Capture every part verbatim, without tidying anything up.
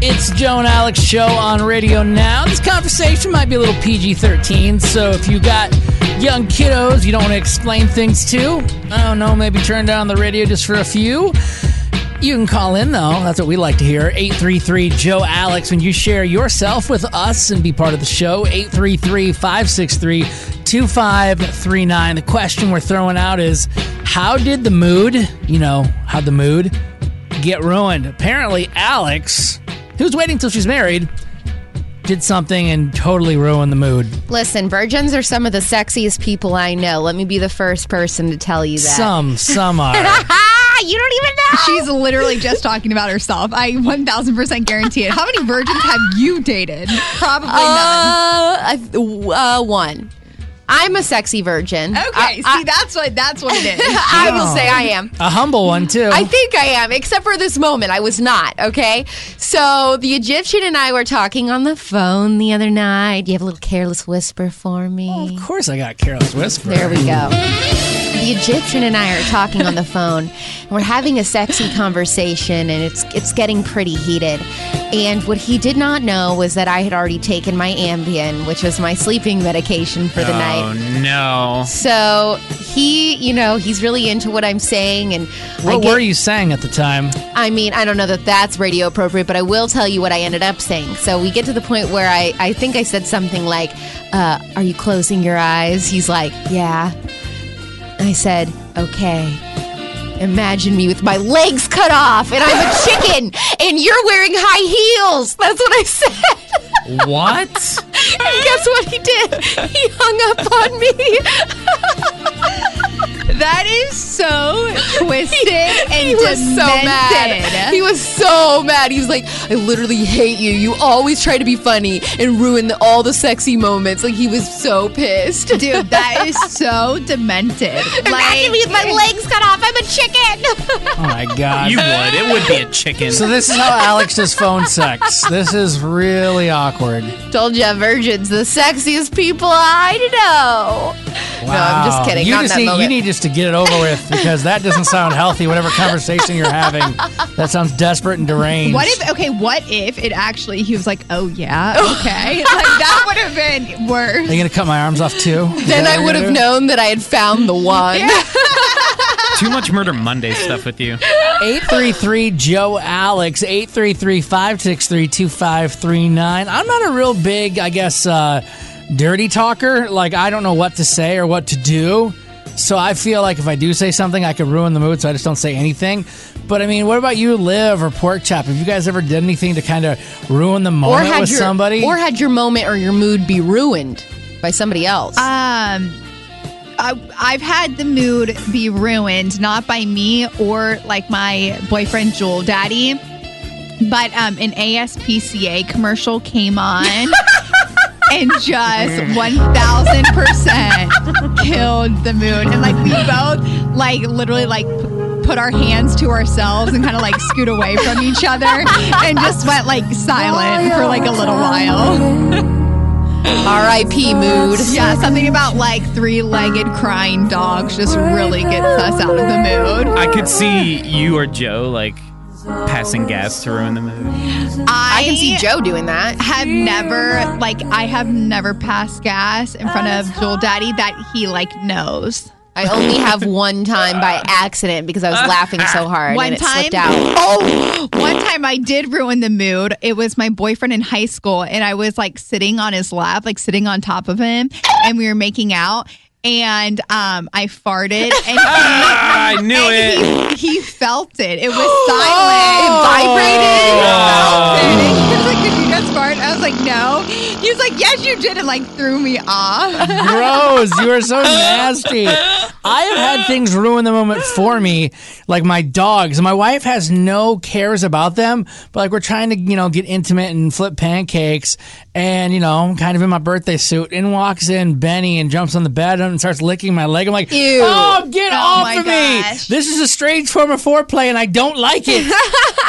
It's Joe and Alex show on radio now. This conversation might be a little P G thirteen, so if you got young kiddos you don't want to explain things to, I don't know, maybe turn down the radio just for a few. You can call in, though. That's what we like to hear. eight three three, Joe Alex. When you share yourself with us and be part of the show, eight three three, five six three, two five three nine. The question we're throwing out is, how did the mood, you know, how'd the mood get ruined? Apparently, Alex, who's waiting till she's married, did something and totally ruined the mood. Listen, virgins are some of the sexiest people I know. Let me be the first person to tell you that. Some, some are. You don't even know. She's literally just talking about herself. I one thousand percent guarantee it. How many virgins have you dated? Probably none. Uh, uh, one. I'm a sexy virgin. Okay, I, see, I, that's what that's what it is. I will say I am. A humble one, too. I think I am, except for this moment. I was not, okay? So the Egyptian and I were talking on the phone the other night. Do you have a little careless whisper for me? Oh, of course I got careless whisper. There we go. The Egyptian and I are talking on the phone, and we're having a sexy conversation, and it's it's getting pretty heated. And what he did not know was that I had already taken my Ambien, which was my sleeping medication for the oh, night. Oh, no. So he, you know, he's really into what I'm saying. And What I get, were you saying at the time? I mean, I don't know that that's radio appropriate, but I will tell you what I ended up saying. So we get to the point where I, I think I said something like, uh, are you closing your eyes? He's like, yeah. I said, okay. Imagine me with my legs cut off and I'm a chicken and you're wearing high heels. That's what I said. What? And guess what he did? He hung up on me. That is so twisted and He was so demented. mad. He was so mad. He was like, I literally hate you. You always try to be funny and ruin the, all the sexy moments. Like, he was so pissed. Dude, that is so demented. Imagine Like, me with my legs cut off. I'm a chicken. Oh, my God. You would. It would be a chicken. So this is how Alex does phone sex. This is really awkward. Told you, virgins, the sexiest people I know. Wow. No, I'm just kidding. You Not just that need, moment. you need just to get it over with, because that doesn't sound healthy, whatever conversation you're having. That sounds desperate and deranged. what if, okay, what if it actually, he was like, oh, yeah, okay. Like, that would have been worse. Are you going to cut my arms off, too? Is Then that I what would you're have gonna known that I had found the one. Too much Murder Monday stuff with you. do? eight three three, Joe Alex, eight three three, five six three, two five three nine. I'm not a real big, I guess, uh, dirty talker. Like, I don't know what to say or what to do. So I feel like if I do say something, I could ruin the mood, so I just don't say anything. But, I mean, what about you, Liv or Pork Chop? Have you guys ever done anything to kind of ruin the moment with your, somebody? Or had your moment or your mood be ruined by somebody else. Um, I, I've had the mood be ruined, not by me or like my boyfriend Joel Daddy, but um, an A S P C A commercial came on and just one thousand percent killed the mood. And like we both like literally like p- put our hands to ourselves and kind of like scoot away from each other and just went like silent for like a little while. R I P mood. Yeah, something about like three-legged crying dogs just really gets us out of the mood. I could see you or Joe, like, passing gas to ruin the mood. I, I can see Joe doing that. have never, like, I have never passed gas in front of Joel Daddy that he, like, knows. I only have one time by accident because I was laughing so hard One and it time? slipped out. Oh, one time I did ruin the mood. It was my boyfriend in high school, and I was, like, sitting on his lap, like, sitting on top of him, and we were making out. And um, I farted, and he, I knew and it. He, he felt it. It was silent. It vibrated. He felt it. And he was like, "Did you just fart?" I was like, "No." He was like, "Yes, you did," and like threw me off. Gross. You are so nasty. I have had things ruin the moment for me, like my dogs. My wife has no cares about them, but like we're trying to, you know, get intimate and flip pancakes, and, you know, I'm kind of in my birthday suit. In walks in Benny and jumps on the bed and starts licking my leg. I'm like, Ew. oh, get Oh off my of gosh. me. This is a strange form of foreplay, and I don't like it.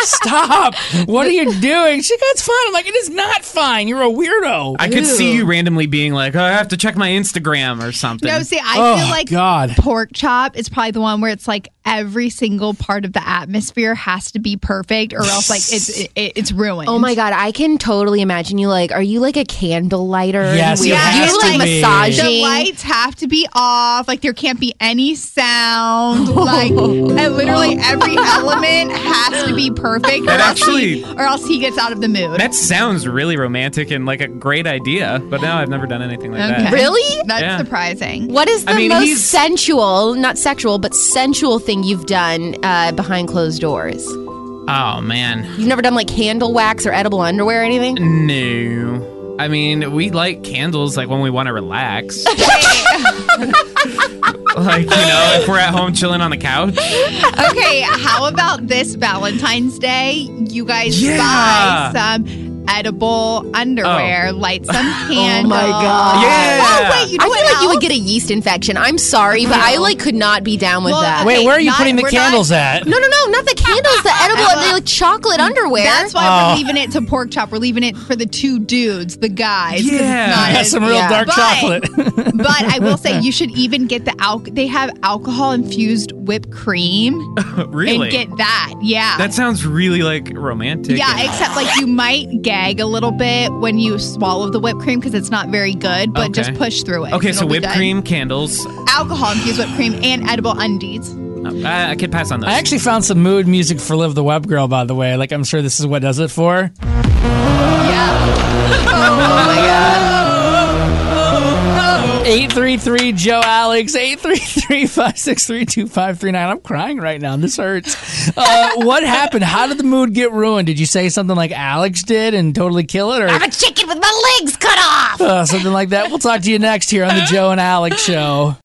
Stop. What are you doing? She goes, it's fine. I'm like, it is not fine. You're a weirdo. I could see you randomly being like, oh, I have to check my Instagram or something. No, see, I Oh, feel like God. pork chop is probably the one where it's like every single part of the atmosphere has to be perfect, or else like it's it, it's ruined. Oh my God, I can totally imagine you. Like, are you like a candle lighter? Yes, We- it you has you to like be. massaging. The lights have to be off. Like there can't be any sound. Like and literally every element has to be perfect, or That else, actually- he, or else he gets out of the mood. That sounds really romantic and like a great idea, but no, I've never done anything like Okay. that. Really? That's Yeah. surprising. What is the I mean, most he's- sensual, not sexual, but sensual thing you've done uh, behind closed doors? Oh, man. You've never done like candle wax or edible underwear or anything? No. I mean, we light candles like when we want to relax. Like, you know, if we're at home chilling on the couch. Okay, how about this Valentine's Day? You guys Yeah. buy some edible underwear, light some candles. my God. Yeah. Oh, wait, you know I what feel like you else? would get a yeast infection. I'm sorry, but I like could not be down with Well, that. okay, Wait, where are you not- putting the we're candles not- at? No, no, no, not the candles, the edible, the like chocolate underwear. That's why Oh. we're leaving it to pork chop. We're leaving it for the two dudes, the guys. 'cause it's Yeah. not That's as- some real Yeah. dark But- chocolate. But I will say you should even get the al- they have alcohol infused whipped cream Really? and get that. Yeah. That sounds really like romantic. yeah, except like you might gag a little bit when you swallow the whipped cream because it's not very good, but Okay. just push through it. Okay, It'll so be whipped good. cream, candles. alcohol infused whipped cream, and edible undies. Oh, I, I could pass on those. I actually found some mood music for Live the Web Girl, by the way. Like, I'm sure this is what does it for. eight three three Joe Alex, eight three three, five six three, two five three nine. I'm crying right now. This hurts. Uh, what happened? How did the mood get ruined? Did you say something like Alex did and totally kill it? Or I'm a chicken with my legs cut off. uh, something like that? We'll talk to you next here on the Joe and Alex Show.